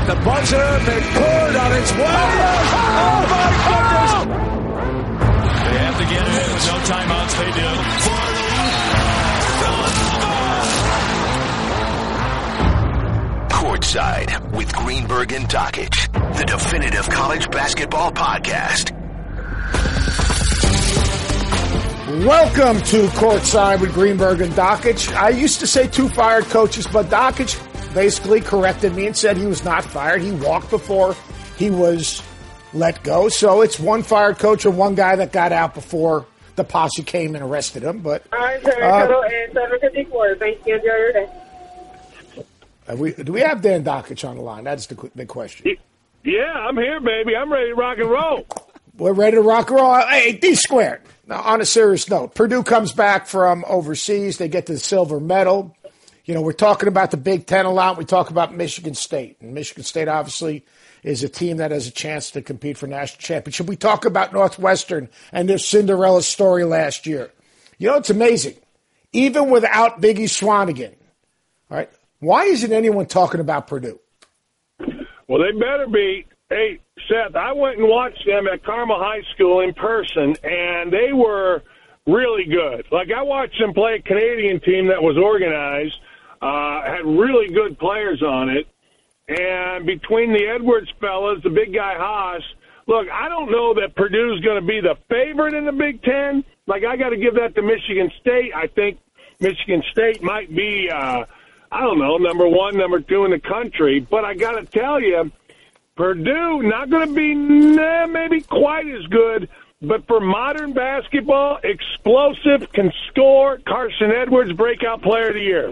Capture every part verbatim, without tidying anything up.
the buzzer. McCord on its way. Oh, my goodness. They have to get it in with no timeouts. They do. Courtside with Greenberg and Dockich, the definitive college basketball podcast. Welcome to Courtside with Greenberg and Dockich. I used to say two fired coaches, but Dockich basically corrected me and said he was not fired. He walked before he was let go. So it's one fired coach or one guy that got out before the posse came and arrested him. But I'm sorry, uh, total and seven fifty-four. Thank you, enjoy uh, we, do we have Dan Dockich on the line? That's the big question. Yeah, I'm here, baby. I'm ready to rock and roll. We're ready to rock and roll. Hey, D squared. Now, on a serious note, Purdue comes back from overseas. They get the silver medal. You know, we're talking about the Big Ten a lot. We talk about Michigan State. And Michigan State, obviously, is a team that has a chance to compete for national championship. We talk about Northwestern and their Cinderella story last year. You know, it's amazing. Even without Biggie Swanigan, all right, why isn't anyone talking about Purdue? Well, they better be. Hey, Seth, I went and watched them at Carmel High School in person, and they were really good. Like, I watched them play a Canadian team that was organized, uh, had really good players on it, and between the Edwards fellas, the big guy Haas, look, I don't know that Purdue's going to be the favorite in the Big Ten. Like, I got to give that to Michigan State. I think Michigan State might be, uh, I don't know, number one, number two in the country. But I got to tell you, Purdue, not going to be nah, maybe quite as good, but for modern basketball, explosive, can score. Carson Edwards, breakout player of the year.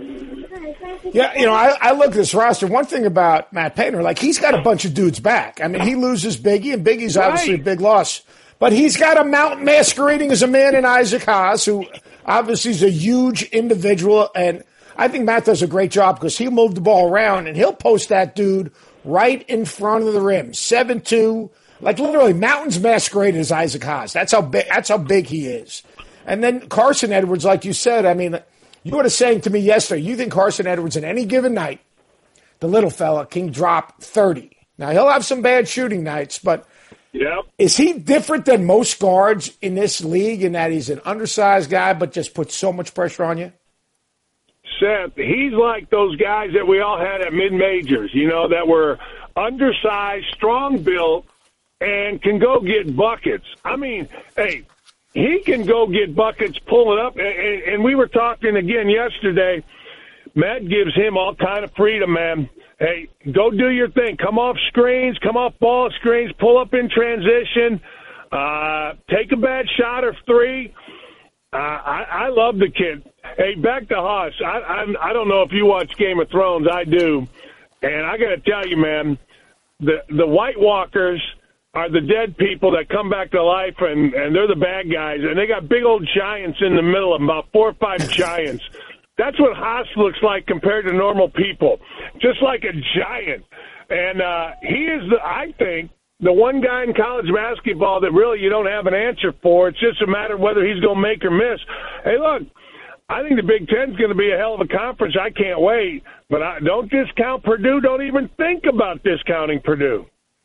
Yeah, you know, I, I look at this roster. One thing about Matt Painter, like, he's got a bunch of dudes back. I mean, he loses Biggie, and Biggie's obviously right. a big loss. But he's got a mountain masquerading as a man in Isaac Haas, who obviously is a huge individual. And I think Matt does a great job because he'll move the ball around, and he'll post that dude right in front of the rim, seven two, like literally mountains masqueraded as Isaac Haas. That's how big. That's how big he is. And then Carson Edwards, like you said, I mean, you were saying to me yesterday, you think Carson Edwards, in any given night, the little fella can drop thirty. Now he'll have some bad shooting nights, but yep. Is he different than most guards in this league in that he's an undersized guy, but just puts so much pressure on you? Seth, he's like those guys that we all had at mid-majors, you know, that were undersized, strong-built, and can go get buckets. I mean, hey, he can go get buckets, pull it up, and, and we were talking again yesterday. Matt gives him all kind of freedom, man. Hey, go do your thing. Come off screens, come off ball screens, pull up in transition, uh, take a bad shot or three. Uh, I, I love the kid. Hey, back to Haas. I, I I don't know if you watch Game of Thrones. I do, and I got to tell you, man, the the White Walkers are the dead people that come back to life, and and they're the bad guys, and they got big old giants in the middle of them, about four or five giants. That's what Haas looks like compared to normal people, just like a giant. And uh, he is, the, I think, the one guy in college basketball that really you don't have an answer for. It's just a matter of whether he's going to make or miss. Hey, look, I think the Big Ten's going to be a hell of a conference. I can't wait. But I, don't discount Purdue. Don't even think about discounting Purdue.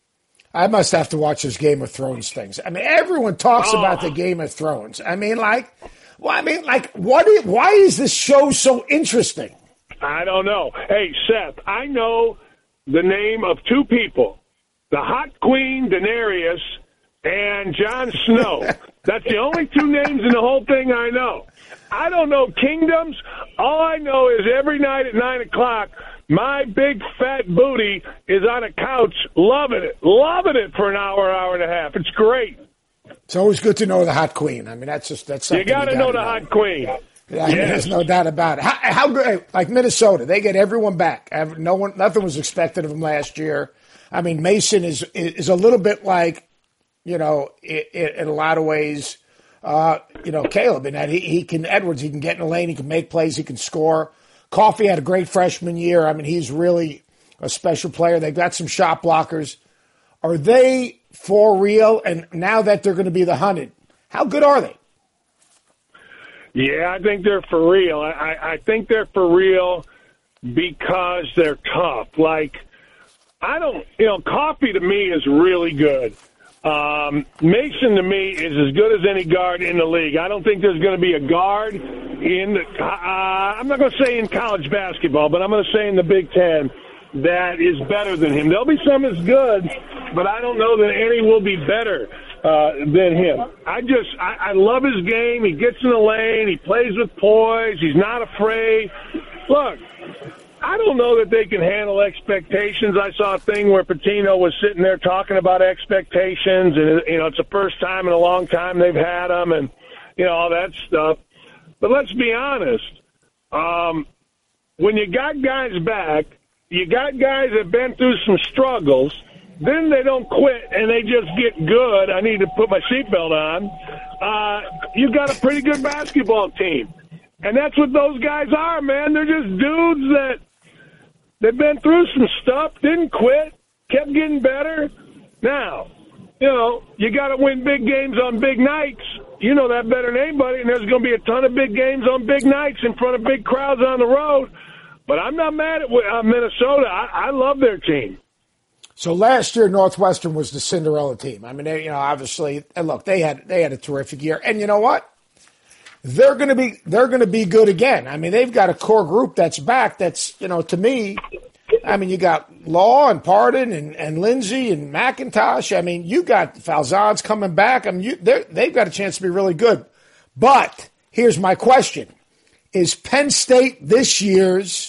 I must have to watch this Game of Thrones things. I mean, everyone talks oh. about the Game of Thrones. I mean, like, well, I mean, like, what? Is, why is this show so interesting? I don't know. Hey, Seth, I know the name of two people. The Hot Queen, Daenerys, and Jon Snow. That's the only two names in the whole thing I know. I don't know kingdoms. All I know is every night at nine o'clock, my big fat booty is on a couch loving it, loving it for an hour, hour and a half. It's great. It's always good to know the Hot Queen. I mean, that's just that's something you got to know the Hot Queen. Yeah, I mean, yes. There's no doubt about it. How, how good? Like Minnesota, they get everyone back. No one, nothing was expected of them last year. I mean, Mason is is a little bit like, you know, in, in a lot of ways, uh, you know, Caleb in that he, he can Edwards, he can get in the lane, he can make plays, he can score. Coffey had a great freshman year. I mean, he's really a special player. They've got some shot blockers. Are they for real? And now that they're going to be the hunted, how good are they? Yeah, I think they're for real. I, I think they're for real because they're tough. Like, I don't, you know, Coffee to me is really good. Um, Mason to me is as good as any guard in the league. I don't think there's going to be a guard in the, uh, I'm not going to say in college basketball, but I'm going to say in the Big Ten that is better than him. There'll be some that's good, but I don't know that any will be better uh, than him. I just, I, I love his game. He gets in the lane. He plays with poise. He's not afraid. Look, I don't know that they can handle expectations. I saw a thing where Pitino was sitting there talking about expectations, and, you know, it's the first time in a long time they've had them, and, you know, all that stuff. But let's be honest. Um, when you got guys back, you got guys that have been through some struggles, then they don't quit and they just get good. I need to put my seatbelt on. Uh, you got a pretty good basketball team. And that's what those guys are, man. They're just dudes that they've been through some stuff, didn't quit, kept getting better. Now, you know, you got to win big games on big nights. You know that better than anybody, and there's going to be a ton of big games on big nights in front of big crowds on the road. But I'm not mad at uh, Minnesota. I, I love their team. So last year, Northwestern was the Cinderella team. I mean, they, you know, obviously, and look, they had they had a terrific year. And you know what? They're going to be they're going to be good again. I mean, they've got a core group that's back. That's, you know, to me, I mean, you got Law and Pardon and, and Lindsay and McIntosh. I mean, you got Falzon's coming back. I mean, you, they've got a chance to be really good. But here's my question: is Penn State this year's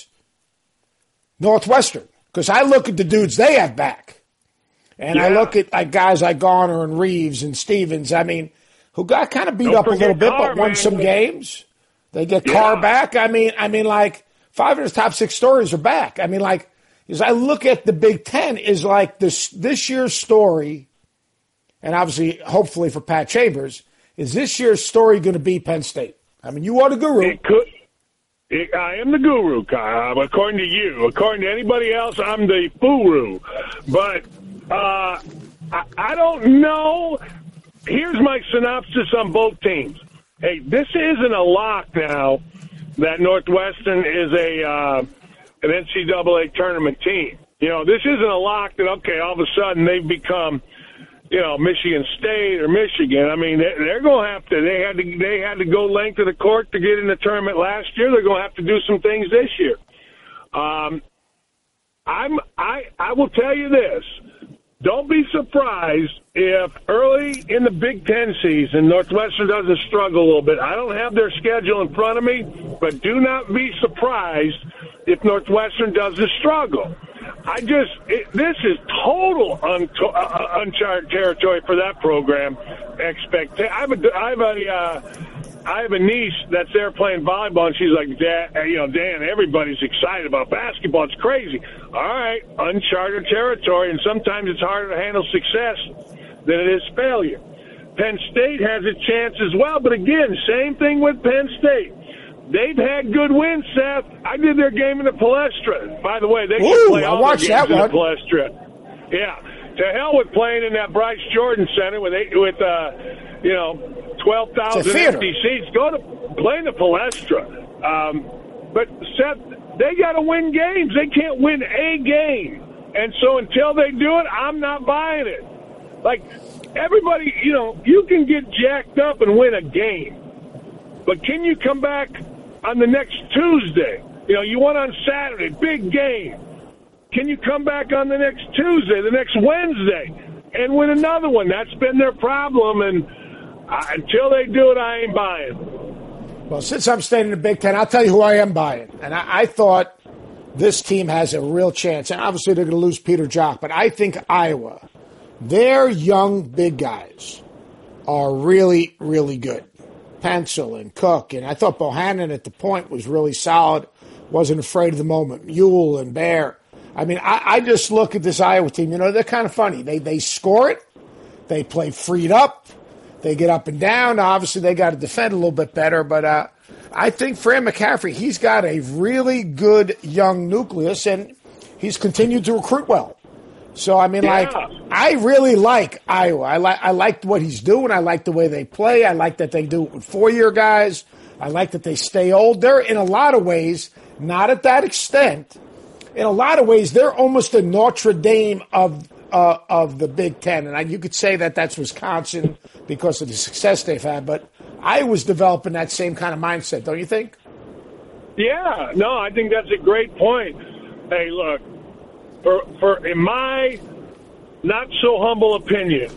Northwestern? Because I look at the dudes they have back, and yeah. I look at like guys like Garner and Reeves and Stevens. I mean, who got kind of beat Don't up a little bit, Carr, but won man. some games. They get yeah. Carr back. I mean, I mean, like five of his top six stories are back. I mean, like as I look at the Big Ten, is like this this year's story, and obviously, hopefully for Pat Chambers, is this year's story going to be Penn State? I mean, you are the guru. It could. I am the guru, Kyle, according to you. According to anybody else, I'm the furu. But uh, I, I don't know. Here's my synopsis on both teams. Hey, this isn't a lock now that Northwestern is a uh, an N C double A tournament team. You know, this isn't a lock that, okay, all of a sudden they've become, you know, Michigan State or Michigan. I mean, they're going to have to. They had to. They had to go length of the court to get in the tournament last year. They're going to have to do some things this year. Um, I'm. I. I will tell you this. Don't be surprised if early in the Big Ten season Northwestern doesn't struggle a little bit. I don't have their schedule in front of me, but do not be surprised if Northwestern doesn't struggle. I just, it, this is total un, uh, uncharted territory for that program. Expect. I have a, I have a, uh, I have a niece that's there playing volleyball, and she's like, Dad, you know, Dan, everybody's excited about basketball. It's crazy. All right, uncharted territory, and sometimes it's harder to handle success than it is failure. Penn State has a chance as well, but again, same thing with Penn State. They've had good wins, Seth. I did their game in the Palestra. By the way, they Ooh, should play all I watched their games that in the Palestra. Yeah. To hell with playing in that Bryce Jordan Center with, eight, with uh, you know, twelve thousand empty seats. Go to play in the Palestra. Um, but, Seth, they got to win games. They can't win a game. And so until they do it, I'm not buying it. Like, everybody, you know, you can get jacked up and win a game. But can you come back on the next Tuesday? You know, you won on Saturday, big game. Can you come back on the next Tuesday, the next Wednesday, and win another one? That's been their problem, and uh, until they do it, I ain't buying. Well, since I'm staying in the Big Ten, I'll tell you who I am buying. And I, I thought this team has a real chance. And obviously they're going to lose Peter Jock, but I think Iowa, their young big guys are really, really good. Pencil and Cook, and I thought Bohannon at the point was really solid, wasn't afraid of the moment. Mule and Bear. I mean, I, I just look at this Iowa team. You know, they're kind of funny. They they score it. They play freed up. They get up and down. Obviously, they got to defend a little bit better. But uh, I think Fran McCaffrey, he's got a really good young nucleus, and he's continued to recruit well. So, I mean, yeah. like, I really like Iowa. I like I like what he's doing. I like the way they play. I like that they do it with four-year guys. I like that they stay old. They're, in a lot of ways, not at that extent, in a lot of ways, they're almost the Notre Dame of uh, of the Big Ten. And I, you could say that that's Wisconsin because of the success they've had. But Iowa's developing that same kind of mindset, don't you think? Yeah, no, I think that's a great point. Hey, look, for for in my not so humble opinion,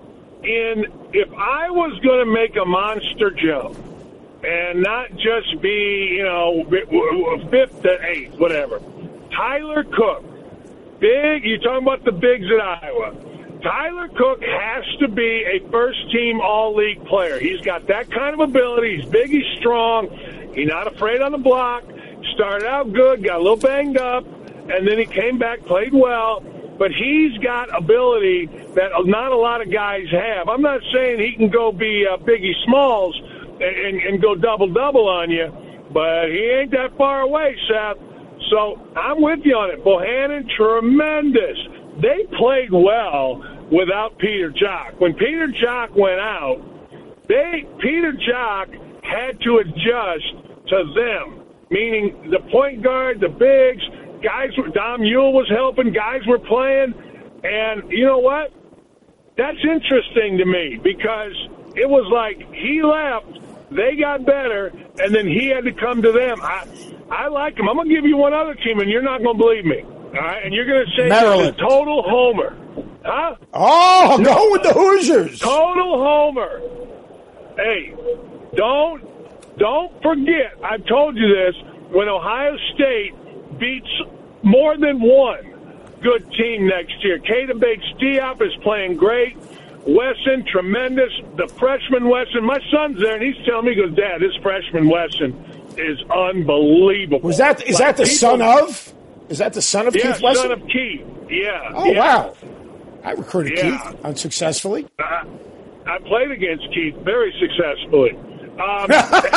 in if I was going to make a monster jump and not just be, you know, fifth to eighth, whatever, Tyler Cook, big, you're talking about the bigs at Iowa. Tyler Cook has to be a first-team all-league player. He's got that kind of ability. He's big, he's strong. He's not afraid on the block. Started out good, got a little banged up, and then he came back, played well. But he's got ability that not a lot of guys have. I'm not saying he can go be uh, Biggie Smalls and, and, and go double-double on you, but he ain't that far away, Seth. So I'm with you on it. Bohannon, tremendous. They played well without Peter Jok. When Peter Jok went out, they Peter Jok had to adjust to them, meaning the point guard, the bigs, guys. Dom Ewell was helping, guys were playing, and you know what? That's interesting to me because it was like he left, they got better, and then he had to come to them. I, I like him. I'm going to give you one other team, and you're not going to believe me. All right? And you're going to say he's a total homer. Huh? Oh, no. Go with the Hoosiers. Total homer. Hey, don't, don't forget, I've told you this, when Ohio State beats more than one good team next year. Keita Bates-Diop is playing great. Wesson, tremendous. The freshman Wesson, my son's there, and he's telling me, he goes, Dad, this freshman Wesson is unbelievable. Was that is like that the people, son of? Is that the son of yeah, Keith Wesson? son of Keith. Yeah. Oh yeah. wow! I recruited yeah. Keith unsuccessfully. I, I played against Keith very successfully. Um,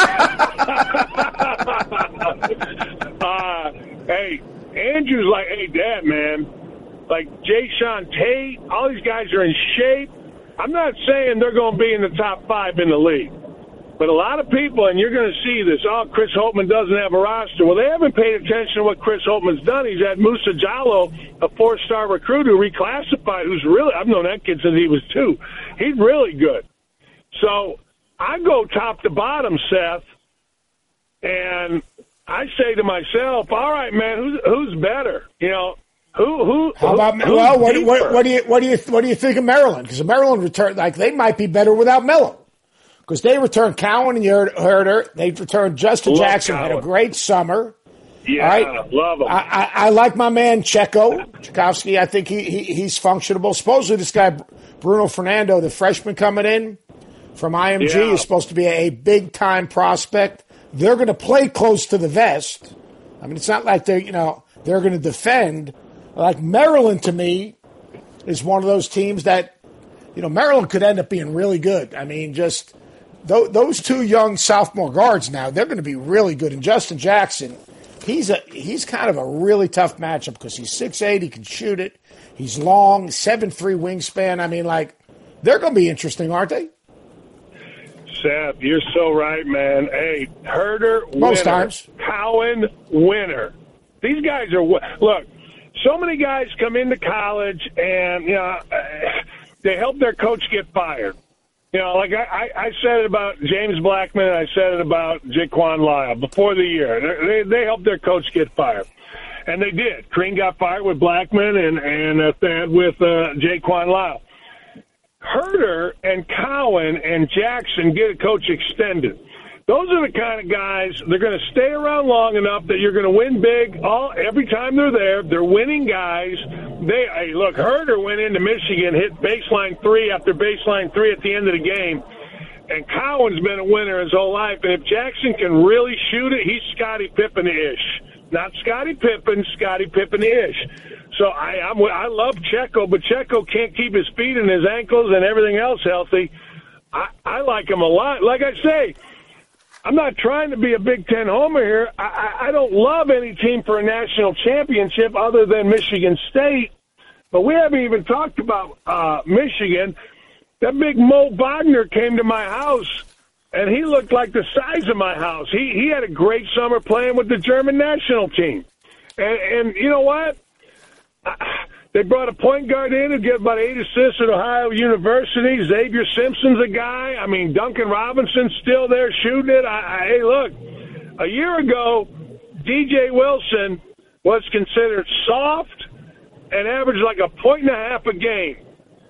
uh, hey, Andrew's like, hey, Dad, man, like Jay Sean Tate, all these guys are in shape. I'm not saying they're going to be in the top five in the league. But a lot of people, and you're going to see this, oh, Chris Holtmann doesn't have a roster. Well, they haven't paid attention to what Chris Holtmann's done. He's had Musa Jallow, a four-star recruit who reclassified, who's really, I've known that kid since he was two. He's really good. So I go top to bottom, Seth, and I say to myself, all right, man, who's, who's better? You know, who, who, How about, who, well, what, what, what do you, what do you, what do you think of Maryland? Because Maryland returned, like, they might be better without Melo. Because they returned Cowan and Herder. They returned Justin love Jackson. Cowan. Had a great summer. Yeah, all right? love him. I, I, I like my man Checo, Tchaikovsky. I think he, he he's functionable. Supposedly this guy, Bruno Fernando, the freshman coming in from I M G, yeah. is supposed to be a, a big-time prospect. They're going to play close to the vest. I mean, it's not like they're, you know, they're going to defend. Like Maryland, to me, is one of those teams that, you know, Maryland could end up being really good. I mean, just those two young sophomore guards now, they're going to be really good. And Justin Jackson, he's a he's kind of a really tough matchup because he's six eight, he can shoot it. He's long, seven three wingspan. I mean, like, they're going to be interesting, aren't they? Seth, you're so right, man. Hey, Herder, winner. Most times. Cowan, winner. These guys are, look, so many guys come into college and, you know, they help their coach get fired. You know, like I, I said it about James Blackman, and I said it about Jaquan Lyle before the year. They, they helped their coach get fired. And they did. Crean got fired with Blackman and, and uh, with uh, Jaquan Lyle. Herder and Cowan and Jackson get a coach extended. Those are the kind of guys, they're going to stay around long enough that you're going to win big all every time they're there. They're winning guys. They hey, look, Herder went into Michigan, hit baseline three after baseline three at the end of the game. And Cowan's been a winner his whole life. And if Jackson can really shoot it, he's Scottie Pippen-ish. Not Scottie Pippen, Scottie Pippen-ish. So I I'm, I love Checo, but Checo can't keep his feet and his ankles and everything else healthy. I, I like him a lot. Like I say, I'm not trying to be a Big Ten homer here. I, I, I don't love any team for a national championship other than Michigan State. But we haven't even talked about uh, Michigan. That big Mo Wagner came to my house, and he looked like the size of my house. He he had a great summer playing with the German national team. And, and you know what? They brought a point guard in who get about eight assists at Ohio University. Xavier Simpson's a guy. I mean, Duncan Robinson's still there shooting it. I, I, hey, look, a year ago, D J Wilson was considered soft and averaged like a point and a half a game.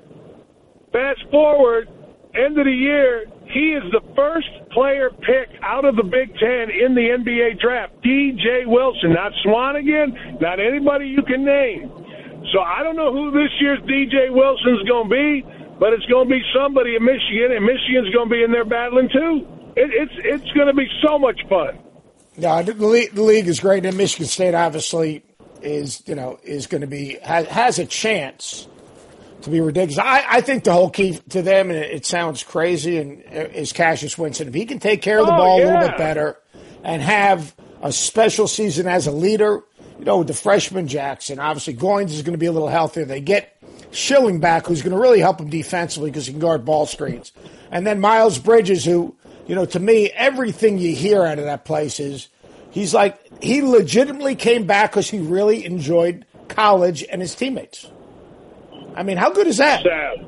Fast forward, end of the year, he is the first player picked out of the Big Ten in the N B A draft. D J Wilson, not Swanigan, not anybody you can name. So I don't know who this year's D J Wilson's going to be, but it's going to be somebody in Michigan, and Michigan's going to be in there battling too. It, it's it's going to be so much fun. Yeah, the league, the league is great, and Michigan State obviously is you know is going to be has, has a chance to be ridiculous. I, I think the whole key to them, and it, it sounds crazy, and is Cassius Winston. If he can take care of the oh, ball yeah. a little bit better and have a special season as a leader. You know, with the freshman Jackson, obviously Goins is going to be a little healthier. They get Schilling back, who's going to really help them defensively because he can guard ball screens. And then Miles Bridges, who, you know, to me, everything you hear out of that place is he's like, he legitimately came back because he really enjoyed college and his teammates. I mean, how good is that? Sab,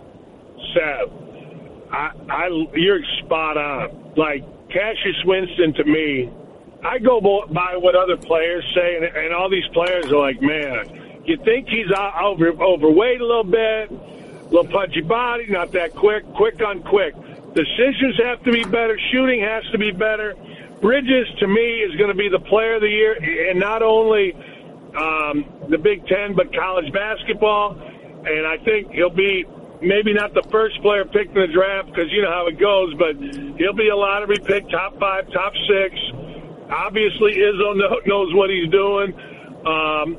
Sab, I, I, you're spot on. Like, Cassius Winston, to me, I go by what other players say, and, and all these players are like, man, you think he's over, overweight a little bit, a little pudgy body, not that quick, quick on quick. Decisions have to be better. Shooting has to be better. Bridges, to me, is going to be the player of the year, and not only um, the Big Ten, but college basketball. And I think he'll be maybe not the first player picked in the draft because you know how it goes, but he'll be a lottery pick, top five, top six. Obviously, Izzo knows what he's doing. Um,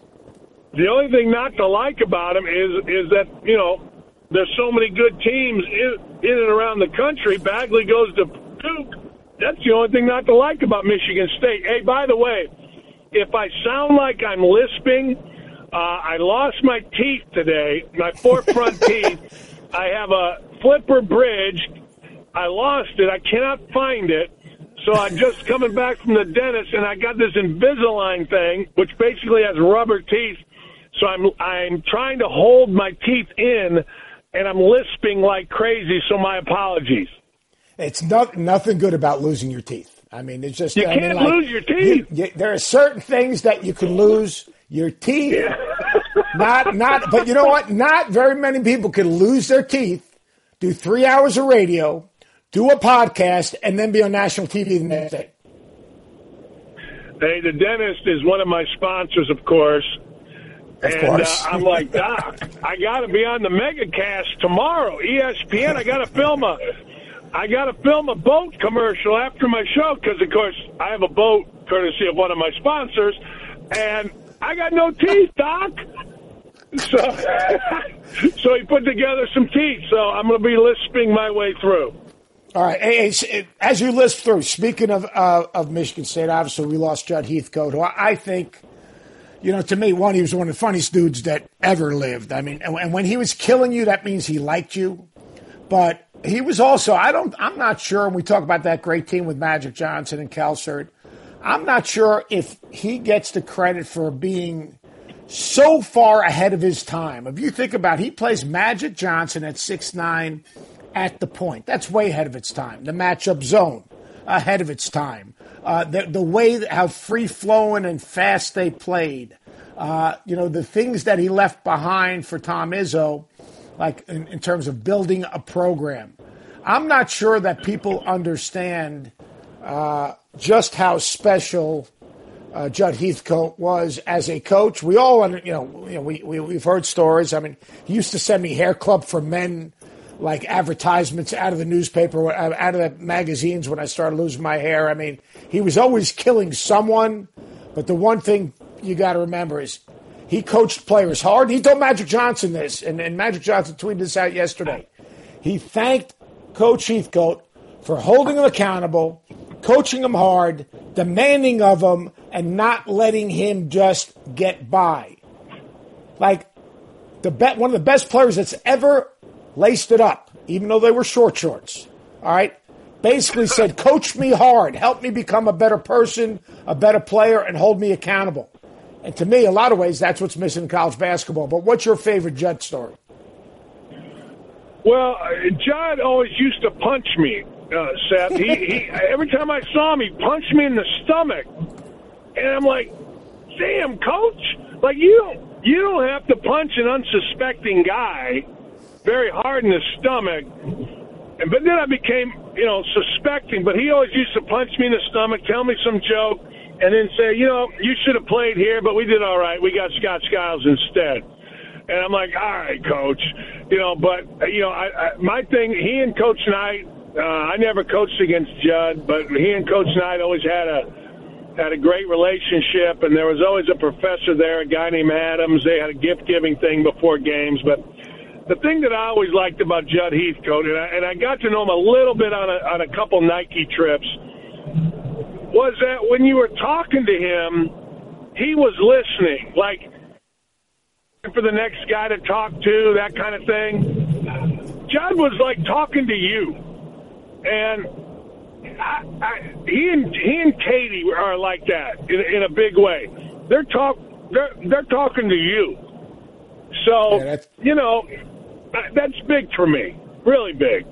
the only thing not to like about him is is that, you know, there's so many good teams in, in and around the country. Bagley goes to Duke. That's the only thing not to like about Michigan State. Hey, by the way, if I sound like I'm lisping, uh, I lost my teeth today, my four front teeth. I have a flipper bridge. I lost it. I cannot find it. So I'm just coming back from the dentist, and I got this Invisalign thing, which basically has rubber teeth. So I'm I'm trying to hold my teeth in, and I'm lisping like crazy. So my apologies. It's not, nothing good about losing your teeth. I mean, it's just you I can't mean, like, lose your teeth. You, you, there are certain things that you can lose your teeth. Yeah. not not, but you know what? Not very many people can lose their teeth, do three hours of radio, do a podcast, and then be on national T V the next day. Hey, the dentist is one of my sponsors, of course. Of and course. Uh, I'm like, Doc, I got to be on the MegaCast tomorrow, E S P N. I got to film a, I got to film a boat commercial after my show because, of course, I have a boat courtesy of one of my sponsors, and I got no teeth, Doc. So, so he put together some teeth. So I'm going to be lisping my way through. All right. Hey, hey, as you list through, speaking of uh, of Michigan State, obviously we lost Judd Heathcote, who I think, you know, to me, one, he was one of the funniest dudes that ever lived. I mean, and, and when he was killing you, that means he liked you. But he was also, I don't, I'm not sure, and we talk about that great team with Magic Johnson and Kelsert, I'm not sure if he gets the credit for being so far ahead of his time. If you think about it, he plays Magic Johnson at six nine at the point. That's way ahead of its time. The matchup zone, ahead of its time. Uh, the, the way, that, how free-flowing and fast they played. Uh, you know, the things that he left behind for Tom Izzo, like in, in terms of building a program. I'm not sure that people understand uh, just how special uh, Judd Heathcote was as a coach. We all, you know, you know we, we, we've heard stories. I mean, he used to send me Hair Club for Men, like advertisements out of the newspaper, out of the magazines when I started losing my hair. I mean, he was always killing someone. But the one thing you got to remember is he coached players hard. He told Magic Johnson this, and, and Magic Johnson tweeted this out yesterday. He thanked Coach Heathcote for holding him accountable, coaching him hard, demanding of him, and not letting him just get by. Like the be- one of the best players that's ever laced it up, even though they were short shorts. All right? Basically said, coach me hard, help me become a better person, a better player, and hold me accountable. And to me, a lot of ways, that's what's missing in college basketball. But what's your favorite Judd story? Well, Judd always used to punch me, uh, Seth. He, he every time I saw him, he punched me in the stomach, and I'm like, "Damn, coach! Like you don't you don't have to punch an unsuspecting guy very hard in the stomach." And but then I became, you know, suspecting. But he always used to punch me in the stomach, tell me some joke, and then say, "You know, you should have played here, but we did all right. We got Scott Skiles instead." And I'm like, all right, coach, you know, but, you know, I, I, my thing, he and Coach Knight, uh, I never coached against Judd, but he and Coach Knight always had a, had a great relationship, and there was always a professor there, a guy named Adams. They had a gift-giving thing before games. But the thing that I always liked about Judd Heathcote, and I, and I got to know him a little bit on a, on a couple Nike trips, was that when you were talking to him, he was listening, like, for the next guy to talk to, that kind of thing. Judd was like talking to you, and I, I, he and he and Katie are like that in, in a big way. They're talk they're they're talking to you, so yeah, you know that's big for me, really big.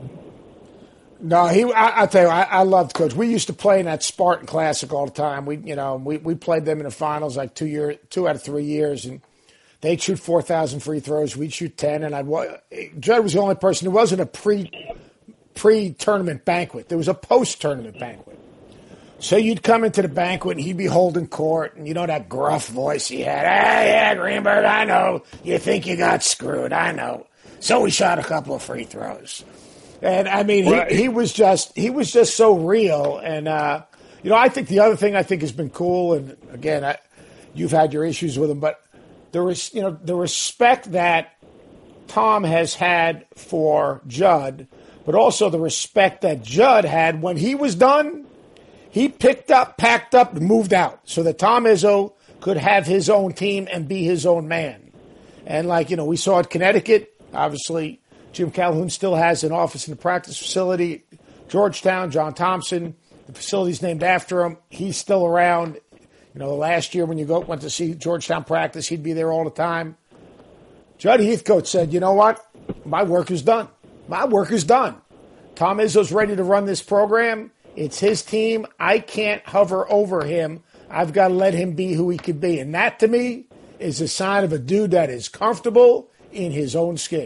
No, he. I, I tell you, I, I loved Coach. We used to play in that Spartan Classic all the time. We, you know, we, we played them in the finals like two year, two out of three years, and they'd shoot four thousand free throws. We'd shoot ten, and I'd. Judd was the only person who wasn't a pre pre tournament banquet. There was a post tournament banquet. So you'd come into the banquet, and he'd be holding court, and you know that gruff voice he had. Hey, yeah, Greenberg, I know you think you got screwed. I know. So we shot a couple of free throws, and I mean, right. he, he was just he was just so real. And uh, you know, I think the other thing I think has been cool, and again, I, you've had your issues with him, but. There was, you know, the respect that Tom has had for Judd, but also the respect that Judd had when he was done. He picked up, packed up, and moved out so that Tom Izzo could have his own team and be his own man. And like, you know, we saw at Connecticut, obviously, Jim Calhoun still has an office in the practice facility. Georgetown, John Thompson, the facility's named after him. He's still around. You know, last year when you go went to see Georgetown practice, he'd be there all the time. Judd Heathcote said, you know what? My work is done. My work is done. Tom Izzo's ready to run this program. It's his team. I can't hover over him. I've got to let him be who he could be. And that, to me, is a sign of a dude that is comfortable in his own skin.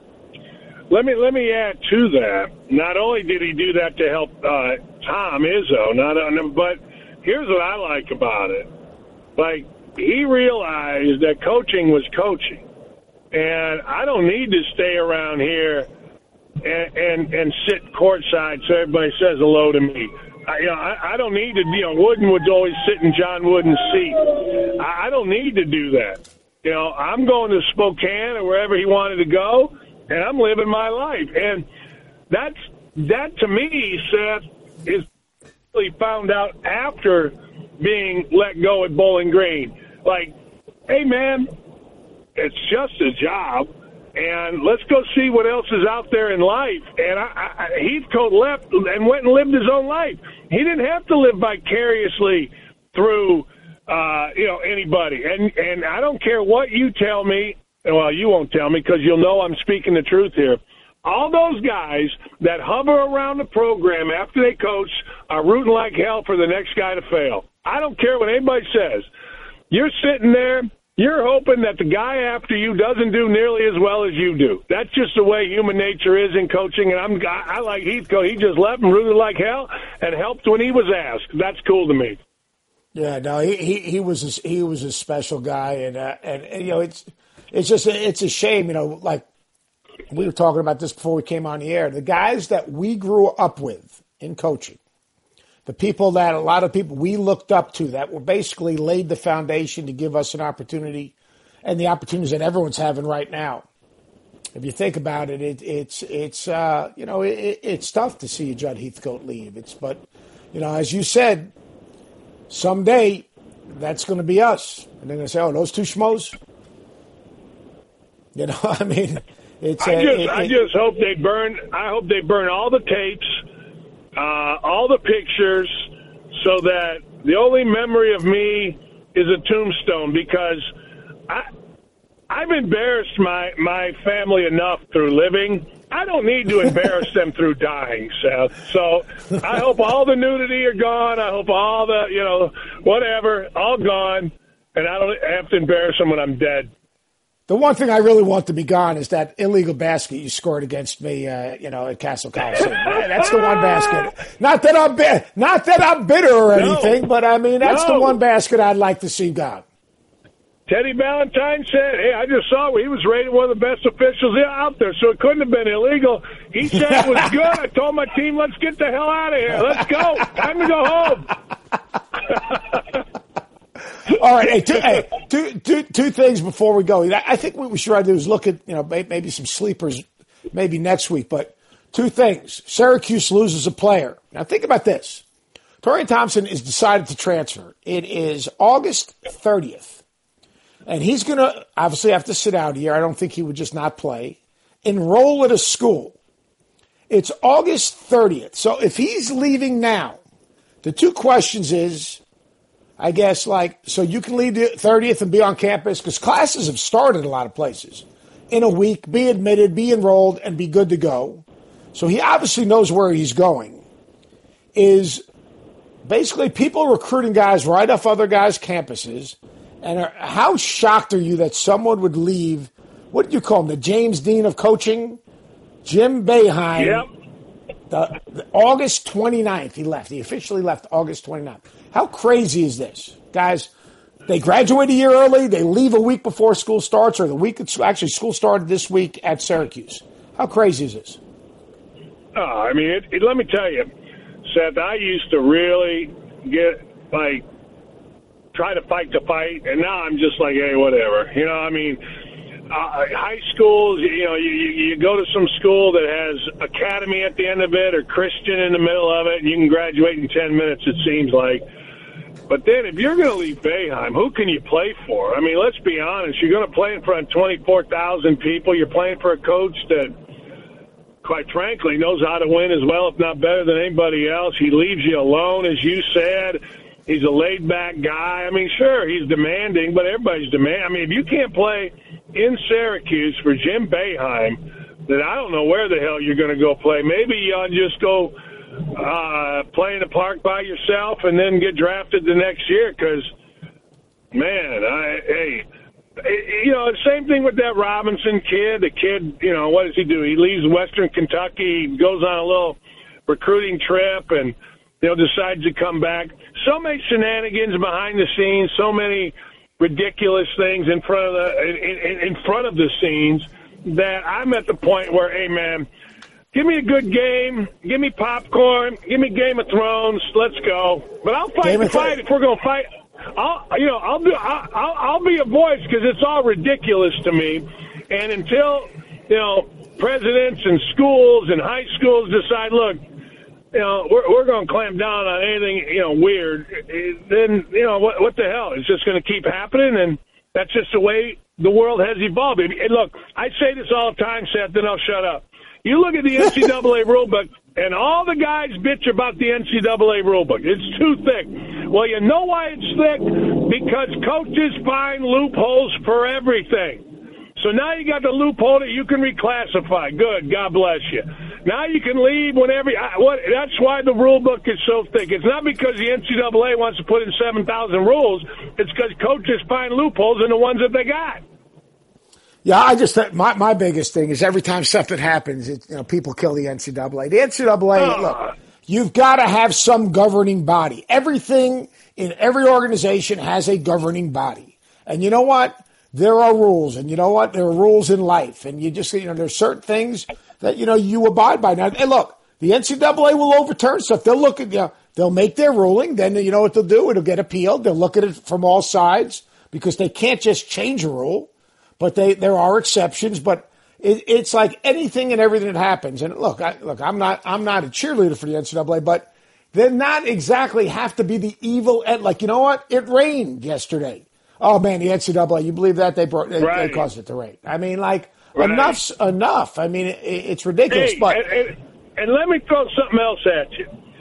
Let me let me add to that. Not only did he do that to help uh, Tom Izzo, not on, but here's what I like about it. Like, he realized that coaching was coaching. And I don't need to stay around here and and, and sit courtside so everybody says hello to me. I, you know, I, I don't need to, you know, Wooden would always sit in John Wooden's seat. I, I don't need to do that. You know, I'm going to Spokane or wherever he wanted to go, and I'm living my life. And that's, that to me, Seth, is really found out after being let go at Bowling Green. Like, hey, man, it's just a job, and let's go see what else is out there in life. And I, I, Heathcote left and went and lived his own life. He didn't have to live vicariously through, uh, you know, anybody. And and I don't care what you tell me. Well, you won't tell me because you'll know I'm speaking the truth here. All those guys that hover around the program after they coach are rooting like hell for the next guy to fail. I don't care what anybody says. You're sitting there. You're hoping that the guy after you doesn't do nearly as well as you do. That's just the way human nature is in coaching. And I'm, I like Heathcote. He just left and rooted like hell and helped when he was asked. That's cool to me. Yeah, no, he he, he was a, he was a special guy, and, uh, and and you know it's it's just it's a shame, you know, like we were talking about this before we came on the air. The guys that we grew up with in coaching. The people that a lot of people we looked up to that were basically laid the foundation to give us an opportunity and the opportunities that everyone's having right now. If you think about it, it it's, it's uh, you know, it, it's tough to see Judd Heathcote leave. It's, but, you know, as you said, someday that's going to be us. And they're going to say, oh, those two schmoes? You know, I mean, it's. I uh, just, it, I it, just hope they burn, I hope they burn all the tapes. Uh, all the pictures, so that the only memory of me is a tombstone because I, I've embarrassed my, my family enough through living. I don't need to embarrass them through dying, Seth. So I hope all the nudity are gone. I hope all the, you know, whatever, all gone. And I don't have to embarrass them when I'm dead. The one thing I really want to be gone is that illegal basket you scored against me, uh, you know, at Castle Coliseum. That's the one basket. Not that I'm bi- not that I'm bitter or anything, no. but I mean that's no. the one basket I'd like to see gone. Teddy Valentine said, "Hey, I just saw he was rated one of the best officials out there, so it couldn't have been illegal." He said it was good. I told my team, "Let's get the hell out of here. Let's go. Time to go home." All right, hey, two, hey, two, two, two things before we go. I think what we should try to do is look at, you know, maybe some sleepers maybe next week. But two things. Syracuse loses a player. Now think about this. Torian Thompson is decided to transfer. It is August thirtieth. And he's going to obviously have to sit out here. I don't think he would just not play. Enroll at a school. It's August thirtieth. So if he's leaving now, the two questions is, I guess, like, so you can leave the thirtieth and be on campus because classes have started a lot of places in a week, be admitted, be enrolled, and be good to go. So he obviously knows where he's going. Is basically people recruiting guys right off other guys' campuses. And are, how shocked are you that someone would leave, what do you call him, the James Dean of coaching? Jim Boeheim. Yep. The, the August twenty-ninth he left. He officially left August twenty-ninth. How crazy is this? Guys, they graduate a year early, they leave a week before school starts, or the week, actually school started this week at Syracuse. How crazy is this? Oh, I mean, it, it, let me tell you, Seth, I used to really get, like, try to fight the fight, and now I'm just like, hey, whatever. You know, I mean, uh, high schools, you know, you, you go to some school that has academy at the end of it or Christian in the middle of it, and you can graduate in ten minutes, it seems like. But then if you're going to leave Boeheim, who can you play for? I mean, let's be honest. You're going to play in front of twenty-four thousand people. You're playing for a coach that, quite frankly, knows how to win as well, if not better than anybody else. He leaves you alone, as you said. He's a laid-back guy. I mean, sure, he's demanding, but everybody's demanding. I mean, if you can't play in Syracuse for Jim Boeheim, then I don't know where the hell you're going to go play. Maybe you ought to just go uh, play in the park by yourself and then get drafted the next year because, man, I, hey, you know, same thing with that Robinson kid. The kid, you know, what does he do? He leaves Western Kentucky, he goes on a little recruiting trip, and you know, decides to come back. So many shenanigans behind the scenes, so many ridiculous things in front of the in, in front of the scenes that I'm at the point where, hey man, give me a good game, give me popcorn, give me Game of Thrones, let's go. But I'll fight the fight if we're gonna fight. I'll you know I'll do I'll I'll, I'll be a voice because it's all ridiculous to me. And until you know presidents and schools and high schools decide, look, you know, we're, we're going to clamp down on anything, you know, weird, then, you know, what, what the hell? It's just going to keep happening, and that's just the way the world has evolved. And look, I say this all the time, Seth, then I'll shut up. You look at the N C double A rulebook, and all the guys bitch about the N C double A rulebook. It's too thick. Well, you know why it's thick? Because coaches find loopholes for everything. So now you got the loophole that you can reclassify. Good, God bless you. Now you can leave whenever. I, what, that's why the rule book is so thick. It's not because the N C double A wants to put in seven thousand rules. It's because coaches find loopholes in the ones that they got. Yeah, I just think my my biggest thing is every time something happens, it, you know, people kill the N C double A. The N C double A, uh, look, you've got to have some governing body. Everything in every organization has a governing body, and you know what? There are rules, and you know what? There are rules in life, and you just, you know, there's certain things that, you know, you abide by. Now, and look, the N C double A will overturn stuff. They'll look at, you know, they'll make their ruling. Then, you know what they'll do? It'll get appealed. They'll look at it from all sides because they can't just change a rule. But they, there are exceptions. But it, it's like anything and everything that happens. And look, I, look, I'm not, I'm not a cheerleader for the N C double A, but they're not exactly have to be the evil. And like, you know what? It rained yesterday. Oh man, the N C double A, you believe that? They brought, they, right. they caused it to rain. I mean, like, right. enough's enough. I mean, it, it's ridiculous. Hey, but and, and, and let me throw something else at you.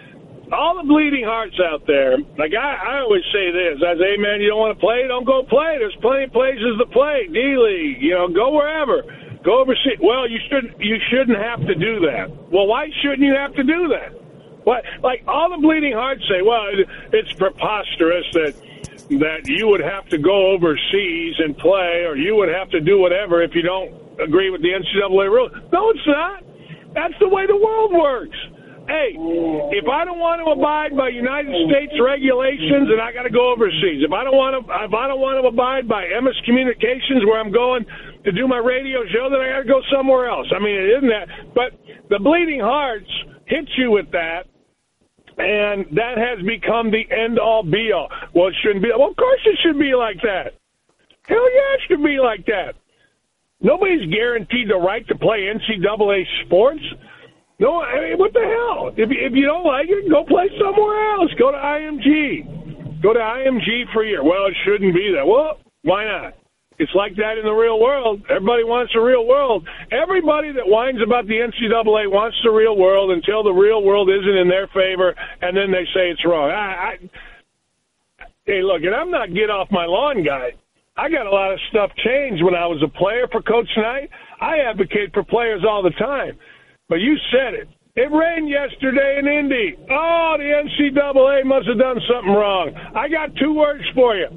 all the bleeding hearts out there, like I, I always say this, I say, hey, man, you don't want to play? Don't go play. There's plenty of places to play. D-League, you know, go wherever. Go overseas. Well, you shouldn't, you shouldn't have to do that. Well, why shouldn't you have to do that? What, like, all the bleeding hearts say, well, it, it's preposterous that that you would have to go overseas and play, or you would have to do whatever if you don't agree with the N C double A rules. No, it's not. That's the way the world works. Hey, if I don't want to abide by United States regulations, then I got to go overseas. If I don't want to, if I don't want to abide by M S Communications, where I'm going to do my radio show, then I got to go somewhere else. I mean, it isn't that. But the bleeding hearts hit you with that, and that has become the end-all, be-all. Well, it shouldn't be. Well, of course it should be like that. Hell yeah, it should be like that. Nobody's guaranteed the right to play N C double A sports. No, I mean, what the hell? If, if you don't like it, go play somewhere else. Go to I M G. Go to I M G for a year. Well, it shouldn't be that. Well, why not? It's like that in the real world. Everybody wants the real world. Everybody that whines about the N C double A wants the real world until the real world isn't in their favor, and then they say it's wrong. I, I, hey, look, and I'm not get off my lawn guy. I got a lot of stuff changed when I was a player for Coach Knight. I advocate for players all the time. But you said it. It rained yesterday in Indy. Oh, the N C double A must have done something wrong. I got two words for you.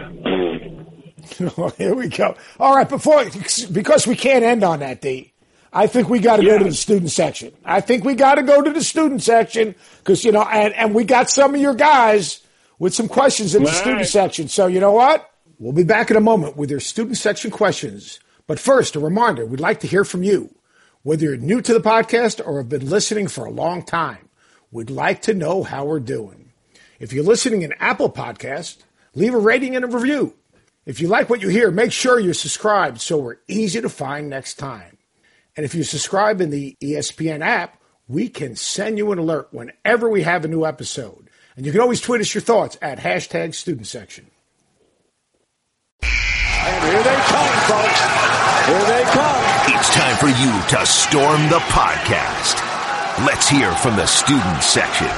Oh, here we go. All right, before because we can't end on that, D, I think we got to yeah. go to the student section. I think we got to go to the student section because, you know, and, and we got some of your guys with some questions in the All student right. section. So you know what? We'll be back in a moment with your student section questions. But first, a reminder, we'd like to hear from you. Whether you're new to the podcast or have been listening for a long time, we'd like to know how we're doing. If you're listening in Apple Podcast, leave a rating and a review. If you like what you hear, make sure you're subscribed so we're easy to find next time. And if you subscribe in the E S P N app, we can send you an alert whenever we have a new episode. And you can always tweet us your thoughts at hashtag student section. And here they come, folks. Here they come. It's time for you to storm the podcast. Let's hear from the student section.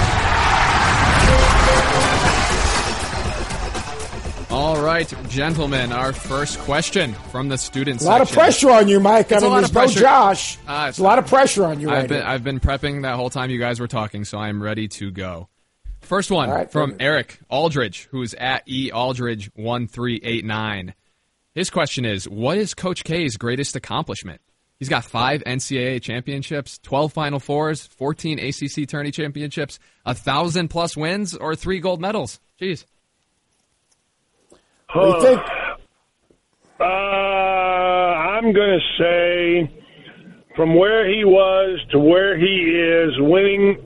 All right, gentlemen, our first question from the student section. A lot of pressure on you, Mike. It's I mean, there's no Josh. Uh, it's a lot of pressure on you I've right been, here. I've been prepping that whole time you guys were talking, so I'm ready to go. First one right, from Eric Aldridge, who's at E Aldridge one three eight nine. His question is, what is Coach K's greatest accomplishment? He's got five N C double A championships, twelve Final Fours, fourteen A C C tourney championships, one thousand plus wins, or three gold medals. Jeez. What do you think? Uh, I'm going to say from where he was to where he is, winning,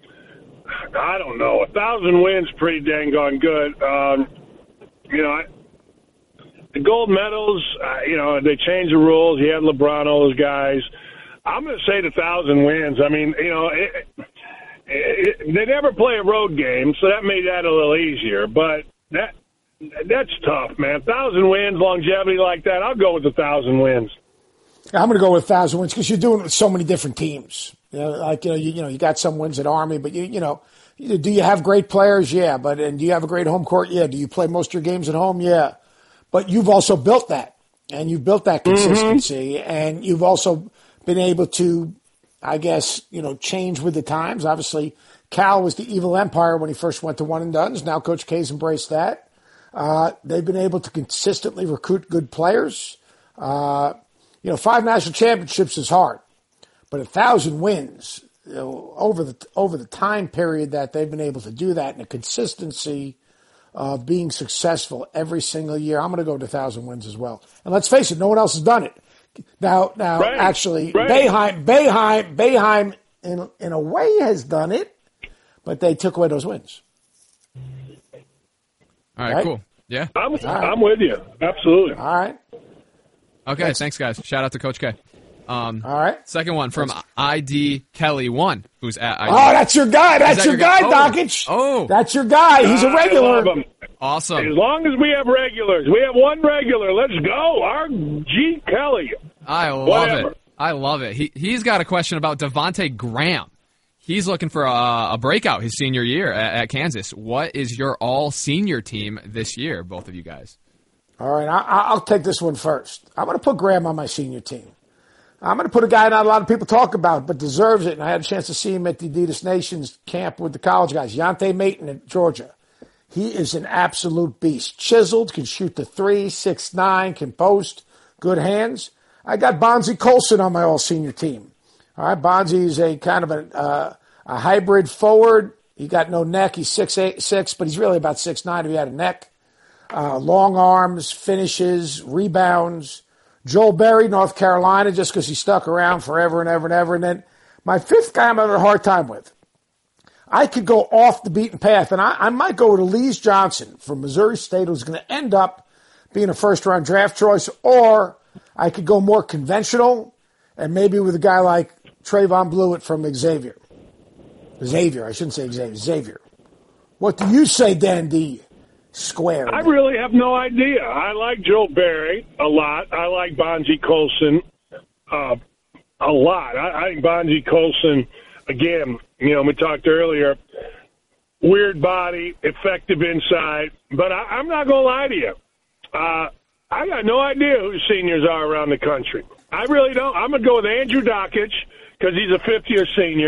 I don't know, a thousand wins pretty dang gone good. Um, you know, I, the gold medals, uh, you know, they changed the rules. He had LeBron, all those guys. I'm going to say the thousand wins. I mean, you know, it, it, it, they never play a road game, so that made that a little easier. But that that's tough, man. Thousand wins, longevity like that. I'll go with the thousand wins. I'm going to go with thousand wins because you're doing it with so many different teams. You know, like you know, you, you know, you got some wins at Army, but you, you know, do you have great players? Yeah, but and do you have a great home court? Yeah. Do you play most of your games at home? Yeah. But you've also built that, and you've built that consistency, mm-hmm. and you've also been able to, I guess, you know, change with the times. Obviously, Cal was the evil empire when he first went to one and dones. Now Coach K's embraced that. Uh, they've been able to consistently recruit good players. Uh, you know, five national championships is hard, but a thousand wins you know, over the over the time period that they've been able to do that, and the consistency of being successful every single year. I'm going to go to a thousand wins as well. And let's face it, no one else has done it. Now, now, right. actually, right. Boeheim, Boeheim, Boeheim, in in a way has done it, but they took away those wins. All right, right? cool. Yeah. I'm, right. I'm with you. Absolutely. All right. Okay, thanks. thanks, guys. Shout out to Coach K. Um, All right. Second one from I D Kelly one, who's at I D. Oh, that's your guy. That's that your, your guy, guy? Dockage. Oh. oh. That's your guy. He's a regular. I love him. Awesome. As long as we have regulars. We have one regular. Let's go. Our G. Kelly. I love Whatever. it. I love it. He, he's got a question about Devontae Graham. He's looking for a, a breakout his senior year at, at Kansas. What is your all-senior team this year, both of you guys? All right, I, I'll take this one first. I'm going to put Graham on my senior team. I'm going to put a guy not a lot of people talk about, but deserves it, and I had a chance to see him at the Adidas Nations camp with the college guys, Yante Maton at Georgia. He is an absolute beast. Chiseled, can shoot the three, six nine, can post, good hands. I got Bonzie Colson on my all-senior team. All right, Bonzie is a kind of a, uh, a hybrid forward. He got no neck. He's six eight, six, but he's really about six nine if he had a neck. Uh, long arms, finishes, rebounds. Joel Berry, North Carolina, just because he stuck around forever and ever and ever. And then my fifth guy I'm having a hard time with. I could go off the beaten path, and I, I might go with Elise Johnson from Missouri State, who's going to end up being a first-round draft choice, or I could go more conventional and maybe with a guy like Trayvon Blewett from Xavier. Xavier, I shouldn't say Xavier, Xavier. What do you say, Dan D. Square? I really have no idea. I like Joel Berry a lot. I like Bonzie Colson uh, a lot. I, I think Bonzie Colson, again, you know, we talked earlier, weird body, effective inside. But I, I'm not going to lie to you. Uh, I got no idea who seniors are around the country. I really don't. I'm going to go with Andrew Dockich because he's a fifth-year senior.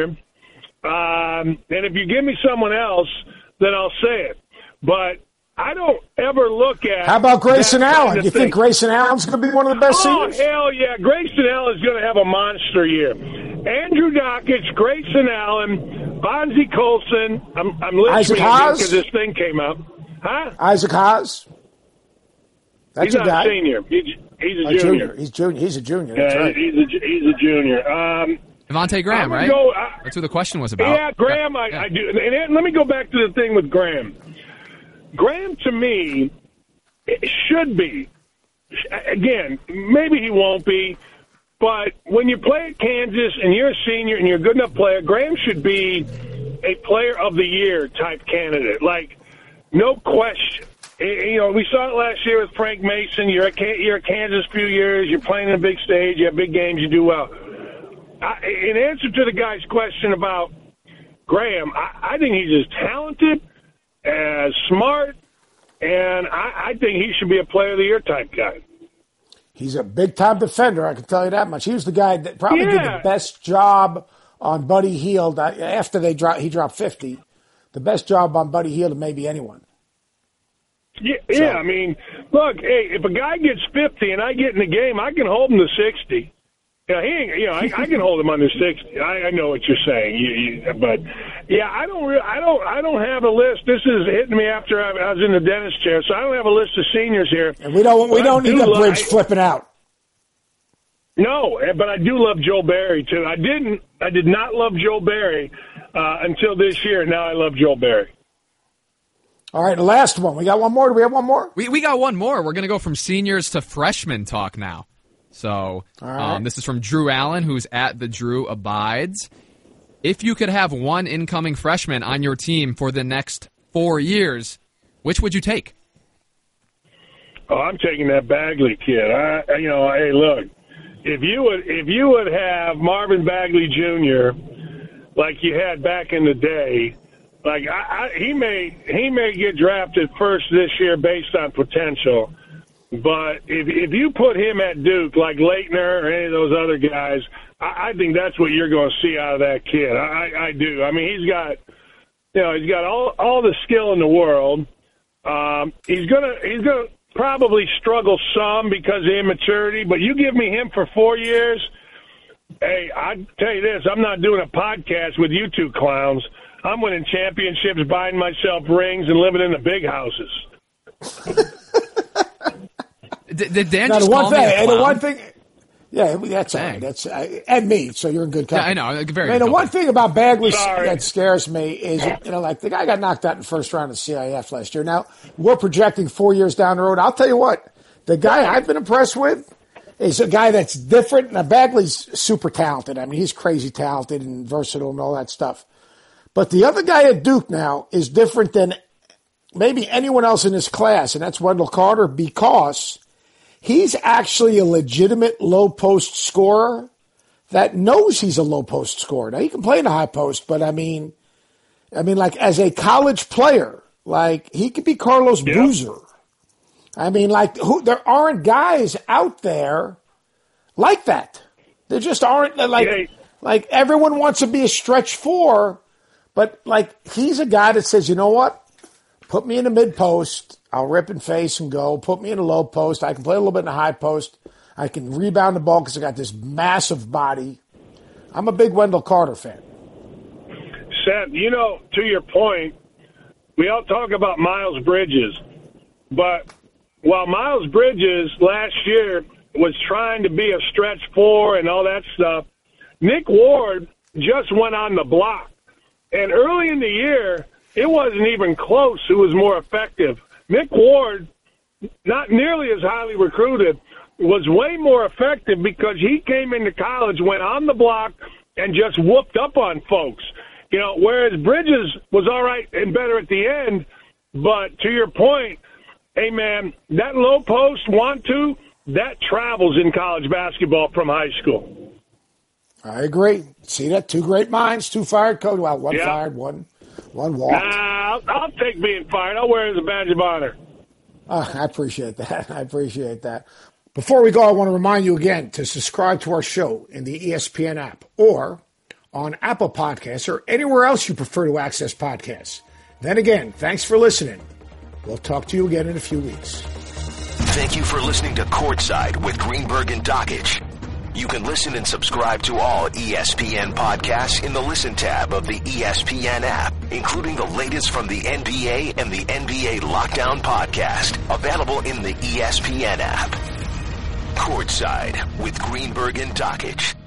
Um, and if you give me someone else, then I'll say it. But I don't ever look at. How about Grayson Allen? Kind of you thing. think Grayson Allen's going to be one of the best oh, seniors? Oh, hell yeah. Grayson Allen's going to have a monster year. Andrew Dockich, Grayson Allen, Bonzie Colson. I'm, I'm listening because this thing came up. Huh? Isaac Haas? That's he's a not guy. a senior. He's, he's a, a junior. junior. He's junior. He's a junior. That's yeah, right. he's a, he's a junior. Um, Devontae Graham, right? Go, I, That's what the question was about. Yeah, Graham, I, yeah. I do. And, and let me go back to the thing with Graham. Graham, to me, it should be. Again, maybe he won't be, but when you play at Kansas and you're a senior and you're a good enough player, Graham should be a player of the year type candidate. Like, no question. You know, we saw it last year with Frank Mason. You're at, you're at Kansas a few years. You're playing in a big stage. You have big games. You do well. I, in answer to the guy's question about Graham, I, I think he's as talented, as smart, and I, I think he should be a player of the year type guy. He's a big-time defender, I can tell you that much. He was the guy that probably yeah. did the best job on Buddy Hield after they dropped, he dropped fifty. The best job on Buddy Hield of maybe anyone. Yeah, so. yeah, I mean, look, hey, if a guy gets fifty and I get in the game, I can hold him to sixty. Yeah, he ain't, you know, I, I can hold him under sixty. I, I know what you're saying, you, you, but yeah, I don't, re- I don't, I don't have a list. This is hitting me after I, I was in the dentist chair, so I don't have a list of seniors here. And we don't, we don't need do a bridge like, flipping out. No, but I do love Joel Berry too. I didn't, I did not love Joel Berry uh, until this year. Now I love Joel Berry. All right, the last one. We got one more. Do we have one more? We we got one more. We're gonna go from seniors to freshmen talk now. So right. um, this is from Drew Allen, who's at the Drew Abides. If you could have one incoming freshman on your team for the next four years, which would you take? Oh, I'm taking that Bagley kid. I, you know, hey, look, if you would, if you would have Marvin Bagley Junior like you had back in the day, like I, I, he may he may get drafted first this year based on potential. But if if you put him at Duke, like Leitner or any of those other guys, I, I think that's what you're going to see out of that kid. I, I do. I mean, he's got, you know, he's got all all the skill in the world. Um, he's gonna he's gonna probably struggle some because of immaturity. But you give me him for four years, hey, I tell you this: I'm not doing a podcast with you two clowns. I'm winning championships, buying myself rings, and living in the big houses. Did, did Dan now, just the one call thing, me a clown? And the one thing, yeah, that's all right. That's uh, and me, so you're in good company. Yeah, I know. Very. I mean, the one thing about Bagley Sorry. that scares me is, you know, like the guy got knocked out in the first round of C I F last year. Now we're projecting four years down the road. I'll tell you what, the guy I've been impressed with is a guy that's different. Now Bagley's super talented. I mean, he's crazy talented and versatile and all that stuff. But the other guy at Duke now is different than maybe anyone else in his class, and that's Wendell Carter, because he's actually a legitimate low-post scorer that knows he's a low post scorer. Now, he can play in a high post, but I mean, I mean, like as a college player, like he could be Carlos yep. Boozer. I mean, like who, there aren't guys out there like that. There just aren't. Like, yeah. like everyone wants to be a stretch four, but like he's a guy that says, you know what? Put me in the mid post. I'll rip and face and go. Put me in a low post. I can play a little bit in the high post. I can rebound the ball because I got this massive body. I'm a big Wendell Carter fan. Seth, you know, to your point, we all talk about Miles Bridges, but while Miles Bridges last year was trying to be a stretch four and all that stuff, Nick Ward just went on the block. And early in the year, it wasn't even close who was more effective. Nick Ward, not nearly as highly recruited, was way more effective because he came into college, went on the block, and just whooped up on folks. You know, whereas Bridges was all right and better at the end, but to your point, hey, man, that low post, want to, that travels in college basketball from high school. I agree. See that? Two great minds, two fired coach. Well, one yeah. fired, one one walked. Nah, I'll, I'll take being fired. I'll wear it as a badge of honor. Uh, I appreciate that. I appreciate that. Before we go, I want to remind you again to subscribe to our show in the E S P N app or on Apple Podcasts or anywhere else you prefer to access podcasts. Then again, thanks for listening. We'll talk to you again in a few weeks. Thank you for listening to Courtside with Greenberg and Dockich. You can listen and subscribe to all E S P N podcasts in the Listen tab of the E S P N app, including the latest from the N B A and the N B A Lockdown podcast, available in the E S P N app. Courtside with Greenberg and Dockich.